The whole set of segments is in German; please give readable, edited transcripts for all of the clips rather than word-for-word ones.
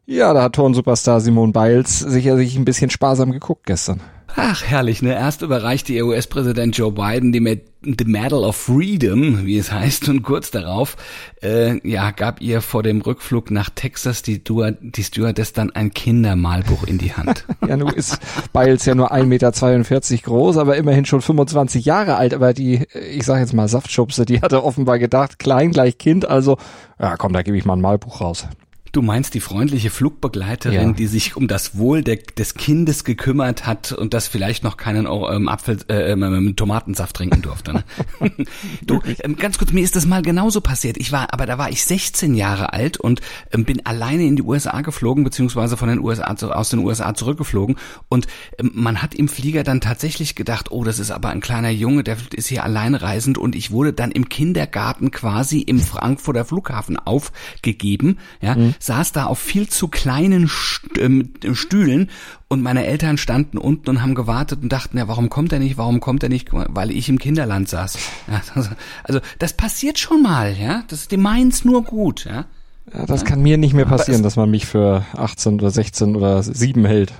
Ja, da hat Turn-Superstar Simone Biles sicherlich ein bisschen sparsam geguckt gestern. Ach, herrlich, ne? Erst überreichte ihr US-Präsident Joe Biden die Medal of Freedom, wie es heißt, und kurz darauf gab ihr vor dem Rückflug nach Texas die Stewardess dann ein Kindermalbuch in die Hand. Ja, nun ist Biles ja nur 1,42 Meter groß, aber immerhin schon 25 Jahre alt. Aber die, ich sag jetzt mal Saftschubse, die hatte offenbar gedacht, klein gleich Kind, also ja komm, da gebe ich mal ein Malbuch raus. Du meinst die freundliche Flugbegleiterin, die sich um das Wohl des Kindes gekümmert hat und das vielleicht noch keinen Tomatensaft trinken durfte. Ne? Du, ganz kurz, mir ist das mal genauso passiert. Da war ich 16 Jahre alt und bin alleine in die USA geflogen, beziehungsweise aus den USA zurückgeflogen. Und man hat im Flieger dann tatsächlich gedacht, oh, das ist aber ein kleiner Junge, der ist hier alleinreisend. Und ich wurde dann im Kindergarten quasi im Frankfurter Flughafen aufgegeben, ja. Saß da auf viel zu kleinen Stühlen und meine Eltern standen unten und haben gewartet und dachten, ja, warum kommt er nicht, weil ich im Kinderland saß. Ja, also das passiert schon mal, ja, die meinen's nur gut, ja. Ja, das kann mir nicht mehr passieren, dass man mich für 18 oder 16 oder 7 hält.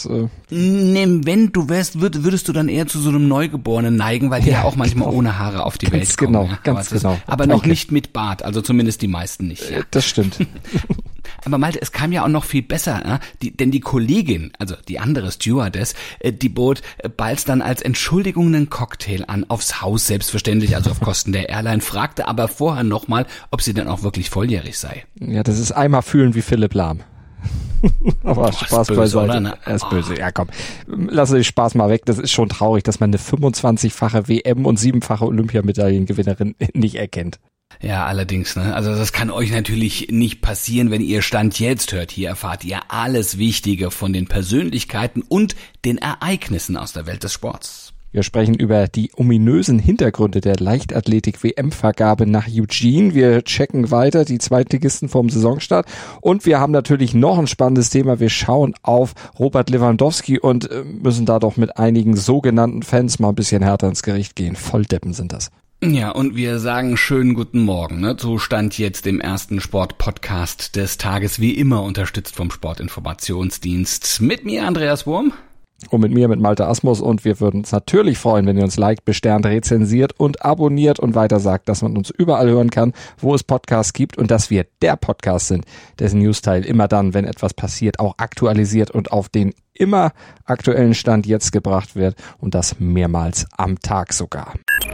Wenn du wärst, würdest du dann eher zu so einem Neugeborenen neigen, weil die ja auch manchmal ohne Haare auf die Welt kommen. Ganz genau. Aber noch nicht mit Bart, also zumindest die meisten nicht. Ja. Das stimmt. Aber Malte, es kam ja auch noch viel besser, ja? Denn die Kollegin, also die andere Stewardess, die bot Biles dann als Entschuldigung einen Cocktail an, aufs Haus selbstverständlich, also auf Kosten der Airline, fragte aber vorher nochmal, ob sie denn auch wirklich volljährig sei. Ja, das ist einmal fühlen wie Philipp Lahm. Aber Spaß beiseite. Ne? Er ist böse. Ja, komm. Lass den Spaß mal weg. Das ist schon traurig, dass man eine 25-fache WM- und 7-fache Olympiamedaillengewinnerin nicht erkennt. Ja, allerdings, ne? Also das kann euch natürlich nicht passieren, wenn ihr Stand jetzt hört. Hier erfahrt ihr alles Wichtige von den Persönlichkeiten und den Ereignissen aus der Welt des Sports. Wir sprechen über die ominösen Hintergründe der Leichtathletik-WM-Vergabe nach Eugene. Wir checken weiter die Zweitligisten vorm Saisonstart. Und wir haben natürlich noch ein spannendes Thema. Wir schauen auf Robert Lewandowski und müssen da doch mit einigen sogenannten Fans mal ein bisschen härter ins Gericht gehen. Volldeppen sind das. Ja, und wir sagen schönen guten Morgen, ne? So stand jetzt im ersten Sport-Podcast des Tages, wie immer unterstützt vom Sportinformationsdienst. Mit mir Andreas Wurm. Und mit mir, mit Malte Asmus. Und wir würden uns natürlich freuen, wenn ihr uns liked, besternt, rezensiert und abonniert und weiter sagt, dass man uns überall hören kann, wo es Podcasts gibt und dass wir der Podcast sind, dessen Newsteil immer dann, wenn etwas passiert, auch aktualisiert und auf den immer aktuellen Stand jetzt gebracht wird und das mehrmals am Tag sogar.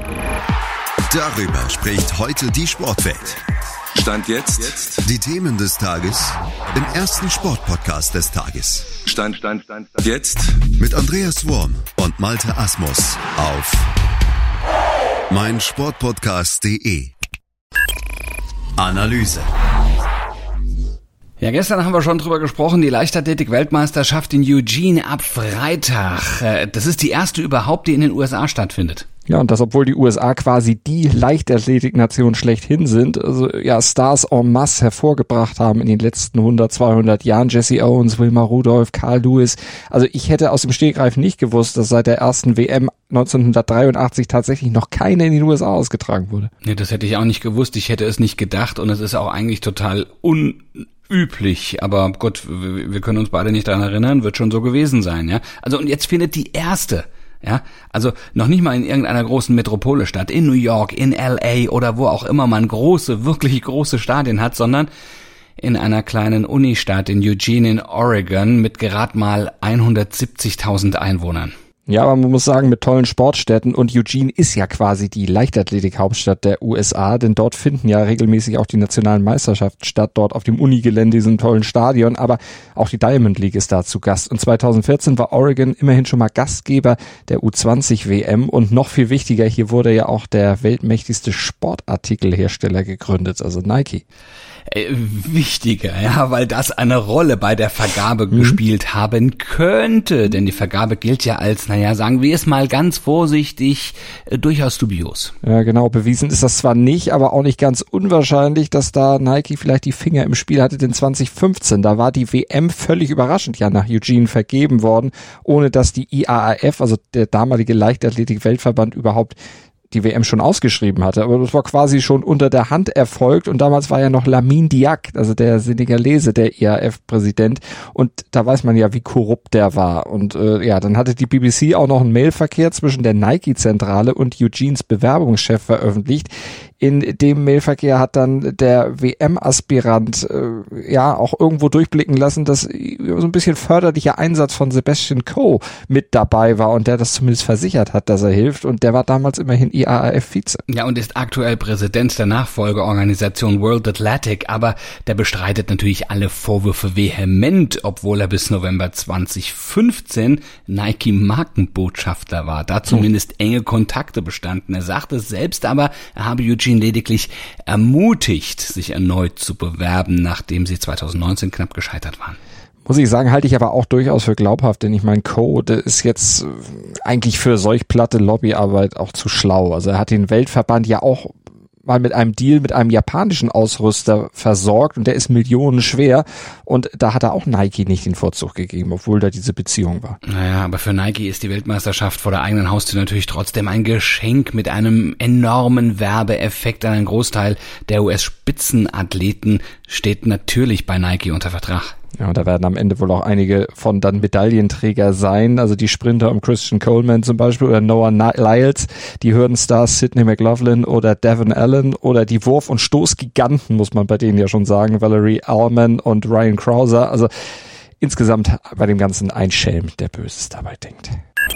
Darüber spricht heute die Sportwelt. Stand jetzt. Die Themen des Tages im ersten Sportpodcast des Tages. Stand jetzt. Mit Andreas Wurm und Malte Asmus auf meinsportpodcast.de. Analyse. Ja, gestern haben wir schon drüber gesprochen, die Leichtathletik-Weltmeisterschaft in Eugene ab Freitag. Das ist die erste überhaupt, die in den USA stattfindet. Ja, und das, obwohl die USA quasi die Leichtathletik-Nation schlechthin sind, also ja, Stars en masse hervorgebracht haben in den letzten 100, 200 Jahren. Jesse Owens, Wilma Rudolph, Carl Lewis. Also ich hätte aus dem Stegreif nicht gewusst, dass seit der ersten WM 1983 tatsächlich noch keine in den USA ausgetragen wurde. Nee, das hätte ich auch nicht gewusst. Ich hätte es nicht gedacht und es ist auch eigentlich total unüblich, aber Gott, wir können uns beide nicht daran erinnern, wird schon so gewesen sein, ja. Also und jetzt findet die erste, ja, also noch nicht mal in irgendeiner großen Metropole statt, in New York, in LA oder wo auch immer man wirklich große Stadien hat, sondern in einer kleinen Unistadt in Eugene in Oregon mit gerade mal 170.000 Einwohnern. Ja, aber man muss sagen, mit tollen Sportstätten, und Eugene ist ja quasi die Leichtathletik-Hauptstadt der USA, denn dort finden ja regelmäßig auch die nationalen Meisterschaften statt, dort auf dem Unigelände, diesem tollen Stadion, aber auch die Diamond League ist da zu Gast. Und 2014 war Oregon immerhin schon mal Gastgeber der U20-WM und noch viel wichtiger, hier wurde ja auch der weltmächtigste Sportartikelhersteller gegründet, also Nike. Wichtiger, ja, weil das eine Rolle bei der Vergabe gespielt haben könnte, denn die Vergabe gilt ja als, sagen wir es mal ganz vorsichtig, durchaus dubios. Ja, genau, bewiesen ist das zwar nicht, aber auch nicht ganz unwahrscheinlich, dass da Nike vielleicht die Finger im Spiel hatte, denn 2015, da war die WM völlig überraschend ja nach Eugene vergeben worden, ohne dass die IAAF, also der damalige Leichtathletik-Weltverband, überhaupt die WM schon ausgeschrieben hatte, aber das war quasi schon unter der Hand erfolgt und damals war ja noch Lamine Diack, also der Senegalese, der IAAF-Präsident und da weiß man ja, wie korrupt der war und dann hatte die BBC auch noch einen Mailverkehr zwischen der Nike-Zentrale und Eugenes Bewerbungschef veröffentlicht. In dem Mailverkehr hat dann der WM-Aspirant auch irgendwo durchblicken lassen, dass so ein bisschen förderlicher Einsatz von Sebastian Coe mit dabei war und der das zumindest versichert hat, dass er hilft und der war damals immerhin IAAF-Vize. Ja, und ist aktuell Präsident der Nachfolgeorganisation World Athletic, aber der bestreitet natürlich alle Vorwürfe vehement, obwohl er bis November 2015 Nike-Markenbotschafter war, da zumindest enge Kontakte bestanden. Er sagte selbst aber, er habe Eugene lediglich ermutigt, sich erneut zu bewerben, nachdem sie 2019 knapp gescheitert waren. Muss ich sagen, halte ich aber auch durchaus für glaubhaft, denn ich meine, Coe, der ist jetzt eigentlich für solch platte Lobbyarbeit auch zu schlau. Also er hat den Weltverband ja auch mal mit einem Deal mit einem japanischen Ausrüster versorgt und der ist millionenschwer und da hat er auch Nike nicht den Vorzug gegeben, obwohl da diese Beziehung war. Naja, aber für Nike ist die Weltmeisterschaft vor der eigenen Haustür natürlich trotzdem ein Geschenk mit einem enormen Werbeeffekt. Ein Großteil der US-Spitzenathleten steht natürlich bei Nike unter Vertrag. Ja, und da werden am Ende wohl auch einige von dann Medaillenträger sein, also die Sprinter um Christian Coleman zum Beispiel oder Noah Lyles, die Hürdenstars Sidney McLaughlin oder Devon Allen oder die Wurf- und Stoßgiganten, muss man bei denen ja schon sagen, Valerie Allman und Ryan Crouser. Also insgesamt bei dem Ganzen ein Schelm, der Böses dabei denkt.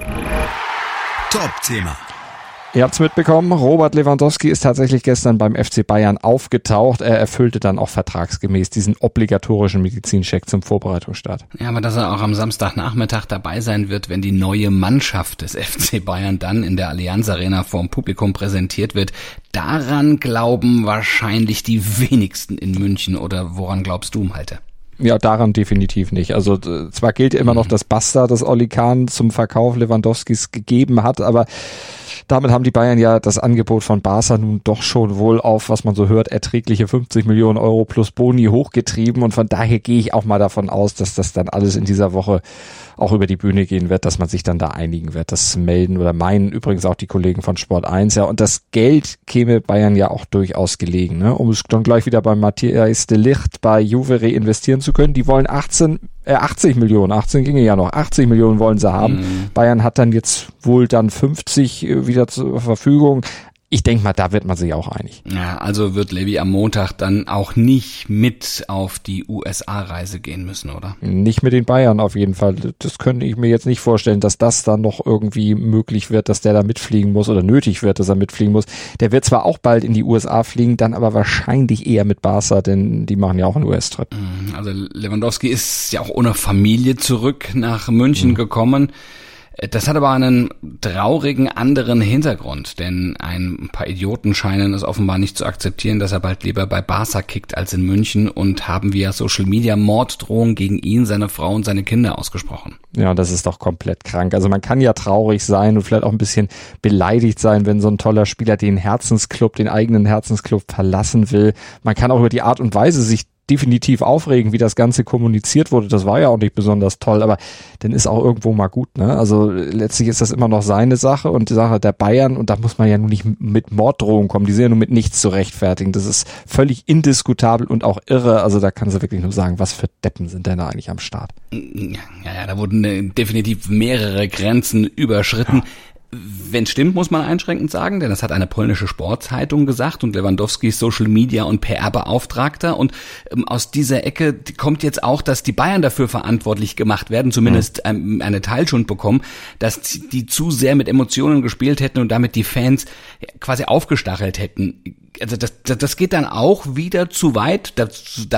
Top-Thema. Ihr habt's mitbekommen, Robert Lewandowski ist tatsächlich gestern beim FC Bayern aufgetaucht. Er erfüllte dann auch vertragsgemäß diesen obligatorischen Medizincheck zum Vorbereitungsstart. Ja, aber dass er auch am Samstagnachmittag dabei sein wird, wenn die neue Mannschaft des FC Bayern dann in der Allianz Arena vorm Publikum präsentiert wird, daran glauben wahrscheinlich die wenigsten in München. Oder woran glaubst du, Malte? Ja, daran definitiv nicht. Also zwar gilt immer noch das Basta, das Oli Kahn zum Verkauf Lewandowskis gegeben hat, aber damit haben die Bayern ja das Angebot von Barca nun doch schon wohl auf, was man so hört, erträgliche 50 Millionen Euro plus Boni hochgetrieben und von daher gehe ich auch mal davon aus, dass das dann alles in dieser Woche auch über die Bühne gehen wird, dass man sich dann da einigen wird. Das melden oder meinen übrigens auch die Kollegen von Sport 1. Ja, und das Geld käme Bayern ja auch durchaus gelegen, ne? Um es dann gleich wieder bei Matthijs de Ligt bei Juve reinvestieren zu können. Die wollen 80 Millionen, 18 ginge ja noch, 80 Millionen wollen sie haben. Bayern hat dann jetzt wohl dann 50 wieder zur Verfügung. Ich denke mal, da wird man sich auch einig. Ja, also wird Levi am Montag dann auch nicht mit auf die USA-Reise gehen müssen, oder? Nicht mit den Bayern auf jeden Fall. Das könnte ich mir jetzt nicht vorstellen, dass das dann noch irgendwie möglich wird, dass der da mitfliegen muss oder nötig wird, dass er mitfliegen muss. Der wird zwar auch bald in die USA fliegen, dann aber wahrscheinlich eher mit Barca, denn die machen ja auch einen US-Trip. Also Lewandowski ist ja auch ohne Familie zurück nach München gekommen. Das hat aber einen traurigen anderen Hintergrund, denn ein paar Idioten scheinen es offenbar nicht zu akzeptieren, dass er bald lieber bei Barca kickt als in München und haben via Social Media Morddrohungen gegen ihn, seine Frau und seine Kinder ausgesprochen. Ja, das ist doch komplett krank. Also man kann ja traurig sein und vielleicht auch ein bisschen beleidigt sein, wenn so ein toller Spieler den eigenen Herzensclub verlassen will. Man kann auch über die Art und Weise sich definitiv aufregen, wie das Ganze kommuniziert wurde. Das war ja auch nicht besonders toll, aber dann ist auch irgendwo mal gut, ne? Also letztlich ist das immer noch seine Sache und die Sache der Bayern und da muss man ja nun nicht mit Morddrohungen kommen. Die sind ja nun mit nichts zu rechtfertigen. Das ist völlig indiskutabel und auch irre. Also da kann sie wirklich nur sagen, was für Deppen sind denn da eigentlich am Start? Ja, da wurden definitiv mehrere Grenzen überschritten. Ja. Wenn es stimmt, muss man einschränkend sagen, denn das hat eine polnische Sportzeitung gesagt und Lewandowski ist Social Media und PR-Beauftragter und aus dieser Ecke kommt jetzt auch, dass die Bayern dafür verantwortlich gemacht werden, zumindest eine Teilschuld bekommen, dass die zu sehr mit Emotionen gespielt hätten und damit die Fans quasi aufgestachelt hätten. Also das geht dann auch wieder zu weit. Da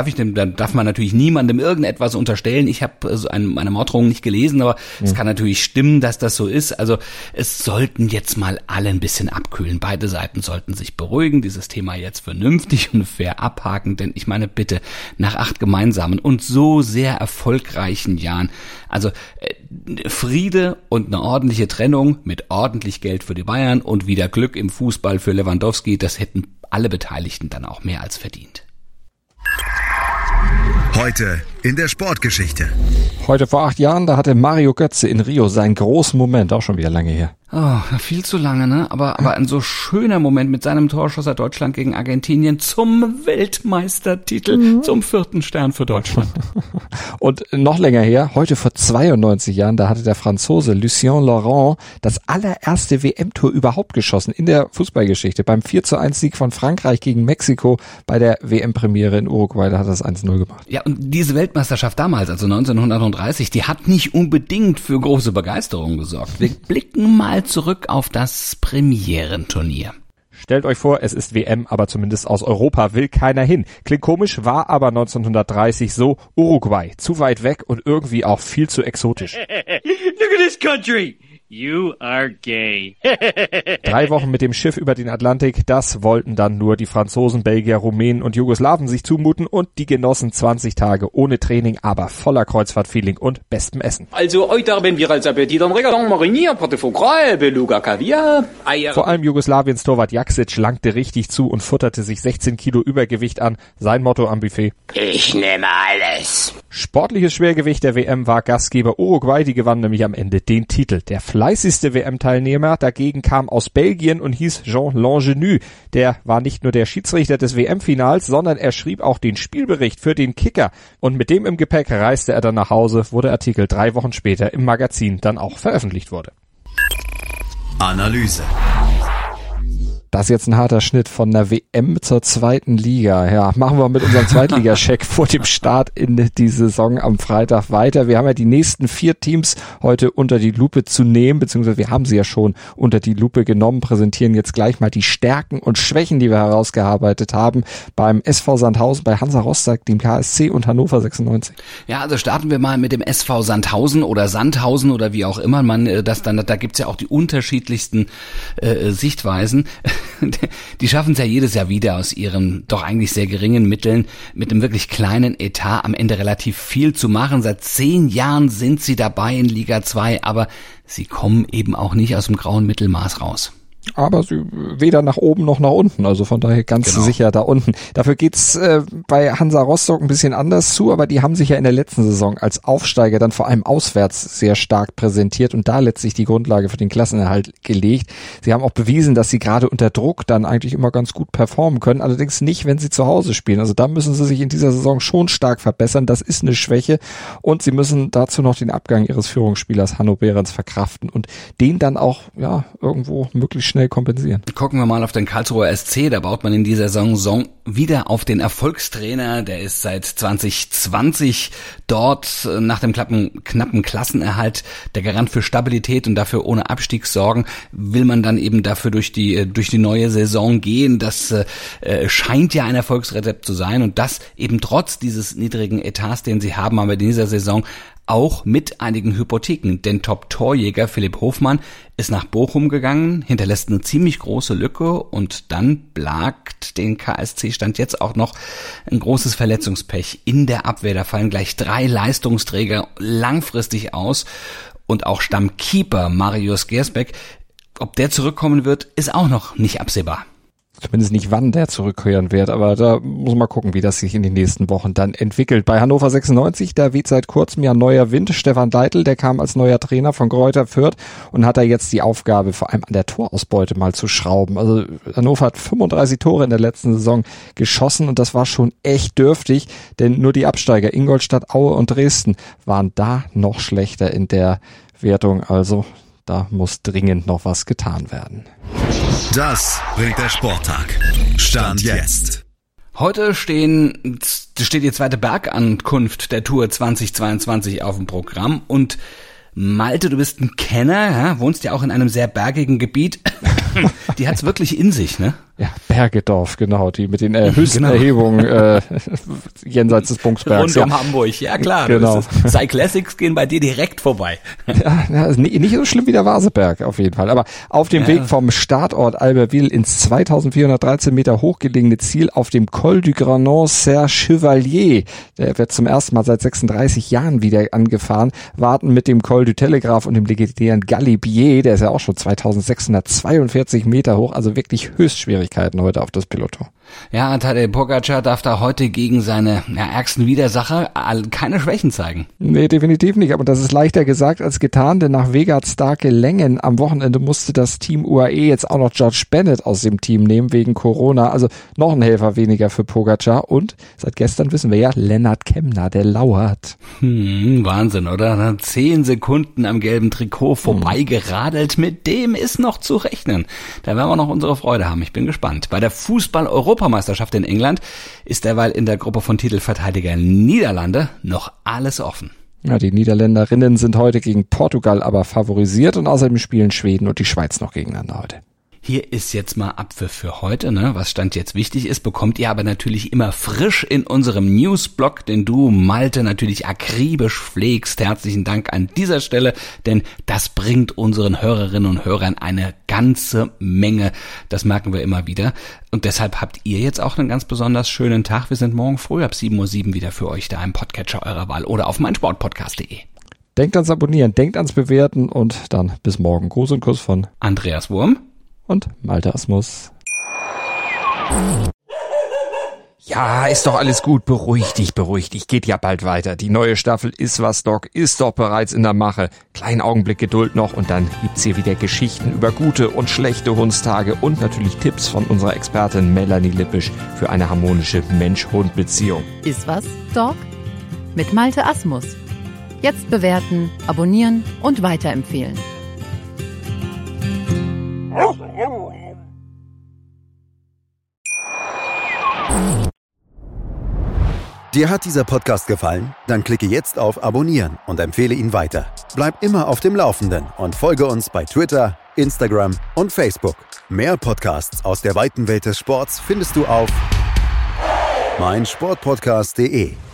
darf man natürlich niemandem irgendetwas unterstellen. Ich habe also eine Morddrohung nicht gelesen, aber es kann natürlich stimmen, dass das so ist. Also es sollten jetzt mal alle ein bisschen abkühlen. Beide Seiten sollten sich beruhigen, dieses Thema jetzt vernünftig und fair abhaken. Denn ich meine bitte, nach 8 gemeinsamen und so sehr erfolgreichen Jahren, also Friede und eine ordentliche Trennung mit ordentlich Geld für die Bayern und wieder Glück im Fußball für Lewandowski, das hätten alle Beteiligten dann auch mehr als verdient. Heute in der Sportgeschichte. Heute vor 8 Jahren, da hatte Mario Götze in Rio seinen großen Moment, auch schon wieder lange her. Oh, viel zu lange, ne? Aber ein so schöner Moment. Mit seinem Tor schoss er Deutschland gegen Argentinien zum Weltmeistertitel, zum 4. Stern für Deutschland. Und noch länger her, heute vor 92 Jahren, da hatte der Franzose Lucien Laurent das allererste WM-Tor überhaupt geschossen in der Fußballgeschichte. Beim 4:1-Sieg von Frankreich gegen Mexiko bei der WM-Premiere in Uruguay, da hat er das 1:0 gemacht. Ja, und diese Weltmeisterschaft damals, also 1930, die hat nicht unbedingt für große Begeisterung gesorgt. Wir blicken mal zurück auf das Premierenturnier. Stellt euch vor, es ist WM, aber zumindest aus Europa will keiner hin. Klingt komisch, war aber 1930 so. Uruguay, zu weit weg und irgendwie auch viel zu exotisch. Look at this country. You are gay. 3 Wochen mit dem Schiff über den Atlantik, das wollten dann nur die Franzosen, Belgier, Rumänen und Jugoslawen sich zumuten und die genossen 20 Tage ohne Training, aber voller Kreuzfahrtfeeling und bestem Essen. Also heute haben wir als Appetit am Regal Marinier, Pâte foie gras, Beluga Kaviar, Eier. Vor allem Jugoslawiens Torwart Jaksic langte richtig zu und futterte sich 16 Kilo Übergewicht an. Sein Motto am Buffet: Ich nehme alles. Sportliches Schwergewicht der WM war Gastgeber Uruguay, die gewann nämlich am Ende den Titel. Der fleißigste WM-Teilnehmer dagegen kam aus Belgien und hieß Jean Langenu. Der war nicht nur der Schiedsrichter des WM-Finals, sondern er schrieb auch den Spielbericht für den Kicker. Und mit dem im Gepäck reiste er dann nach Hause, wo der Artikel 3 Wochen später im Magazin dann auch veröffentlicht wurde. Analyse. Das ist jetzt ein harter Schnitt von der WM zur 2. Liga. Ja, machen wir mit unserem Zweitligacheck vor dem Start in die Saison am Freitag weiter. Wir haben ja die nächsten 4 Teams heute unter die Lupe zu nehmen, beziehungsweise wir haben sie ja schon unter die Lupe genommen, präsentieren jetzt gleich mal die Stärken und Schwächen, die wir herausgearbeitet haben beim SV Sandhausen, bei Hansa Rostock, dem KSC und Hannover 96. Ja, also starten wir mal mit dem SV Sandhausen oder Sandhausen oder wie auch immer man das dann, da gibt's ja auch die unterschiedlichsten Sichtweisen. Die schaffen es ja jedes Jahr wieder aus ihren doch eigentlich sehr geringen Mitteln mit einem wirklich kleinen Etat am Ende relativ viel zu machen. Seit 10 Jahren sind sie dabei in Liga 2, aber sie kommen eben auch nicht aus dem grauen Mittelmaß raus. Aber sie weder nach oben noch nach unten, also von daher ganz sicher da unten. Dafür geht's bei Hansa Rostock ein bisschen anders zu, aber die haben sich ja in der letzten Saison als Aufsteiger dann vor allem auswärts sehr stark präsentiert und da letztlich die Grundlage für den Klassenerhalt gelegt. Sie haben auch bewiesen, dass sie gerade unter Druck dann eigentlich immer ganz gut performen können, allerdings nicht, wenn sie zu Hause spielen. Also da müssen sie sich in dieser Saison schon stark verbessern, das ist eine Schwäche und sie müssen dazu noch den Abgang ihres Führungsspielers Hanno Behrens verkraften und den dann auch ja irgendwo möglichst schnell kompensieren. Gucken wir mal auf den Karlsruher SC, da baut man in dieser Saison wieder auf den Erfolgstrainer, der ist seit 2020 dort nach dem knappen Klassenerhalt der Garant für Stabilität und dafür ohne Abstiegssorgen will man dann eben dafür durch die neue Saison gehen. Das scheint ja ein Erfolgsrezept zu sein und das eben trotz dieses niedrigen Etats, den sie haben, aber in dieser Saison auch mit einigen Hypotheken, denn Top-Torjäger Philipp Hofmann ist nach Bochum gegangen, hinterlässt eine ziemlich große Lücke und dann plagt den KSC Stand jetzt auch noch ein großes Verletzungspech in der Abwehr. Da fallen gleich 3 Leistungsträger langfristig aus und auch Stammkeeper Marius Gersbeck, ob der zurückkommen wird, ist auch noch nicht absehbar. Zumindest nicht, wann der zurückkehren wird, aber da muss man mal gucken, wie das sich in den nächsten Wochen dann entwickelt. Bei Hannover 96, da weht seit kurzem ja neuer Wind. Stefan Leitl, der kam als neuer Trainer von Greuther Fürth und hat da jetzt die Aufgabe, vor allem an der Torausbeute mal zu schrauben. Also Hannover hat 35 Tore in der letzten Saison geschossen und das war schon echt dürftig, denn nur die Absteiger Ingolstadt, Aue und Dresden waren da noch schlechter in der Wertung. Also da muss dringend noch was getan werden. Das bringt der Sporttag. Stand jetzt. Heute steht die zweite Bergankunft der Tour 2022 auf dem Programm und Malte, du bist ein Kenner, ja? Wohnst ja auch in einem sehr bergigen Gebiet. Die hat's wirklich in sich, ne? Ja, Bergedorf, genau, die mit den höchsten Erhebungen jenseits des Bungsbergs. Rund um Hamburg, ja klar. Genau. Cyclassics gehen bei dir direkt vorbei. Ja, nicht so schlimm wie der Vaseberg auf jeden Fall. Aber auf dem Weg vom Startort Albertville ins 2413 Meter hochgelegene Ziel auf dem Col du Granon Serre-Chevalier, der wird zum ersten Mal seit 36 Jahren wieder angefahren, warten mit dem Col du Telegraph und dem legendären Galibier, der ist ja auch schon 2642 Meter hoch, also wirklich Höchstschwierigkeiten heute auf das Peloton. Ja, Tadej Pogačar darf da heute gegen seine ärgsten Widersacher keine Schwächen zeigen. Nee, definitiv nicht. Aber das ist leichter gesagt als getan, denn nach Vegards starke Längen am Wochenende musste das Team UAE jetzt auch noch George Bennett aus dem Team nehmen wegen Corona. Also noch ein Helfer weniger für Pogačar. Und seit gestern wissen wir ja, Lennart Kemna, der lauert. Wahnsinn, oder? 10 Sekunden am gelben Trikot vorbeigeradelt. Mit dem ist noch zu rechnen. Da werden wir noch unsere Freude haben. Ich bin gespannt. Bei der Fußball-Europameisterschaft in England ist derweil in der Gruppe von Titelverteidigern Niederlande noch alles offen. Ja, die Niederländerinnen sind heute gegen Portugal aber favorisiert und außerdem spielen Schweden und die Schweiz noch gegeneinander heute. Hier ist jetzt mal Abpfiff für heute, ne? Was Stand jetzt wichtig ist, bekommt ihr aber natürlich immer frisch in unserem Newsblog, den du, Malte, natürlich akribisch pflegst. Herzlichen Dank an dieser Stelle, denn das bringt unseren Hörerinnen und Hörern eine ganze Menge. Das merken wir immer wieder. Und deshalb habt ihr jetzt auch einen ganz besonders schönen Tag. Wir sind morgen früh ab 7:07 Uhr wieder für euch da im Podcatcher eurer Wahl oder auf meinsportpodcast.de. Denkt ans Abonnieren, denkt ans Bewerten und dann bis morgen. Gruß und Kuss von Andreas Wurm und Malte Asmus. Ja, ist doch alles gut. Beruhig dich. Geht ja bald weiter. Die neue Staffel Iswas Dog ist doch bereits in der Mache. Kleinen Augenblick Geduld noch und dann gibt's hier wieder Geschichten über gute und schlechte Hundstage und natürlich Tipps von unserer Expertin Melanie Lippisch für eine harmonische Mensch-Hund-Beziehung. Iswas Dog mit Malte Asmus. Jetzt bewerten, abonnieren und weiterempfehlen. Dir hat dieser Podcast gefallen? Dann klicke jetzt auf Abonnieren und empfehle ihn weiter. Bleib immer auf dem Laufenden und folge uns bei Twitter, Instagram und Facebook. Mehr Podcasts aus der weiten Welt des Sports findest du auf meinsportpodcast.de.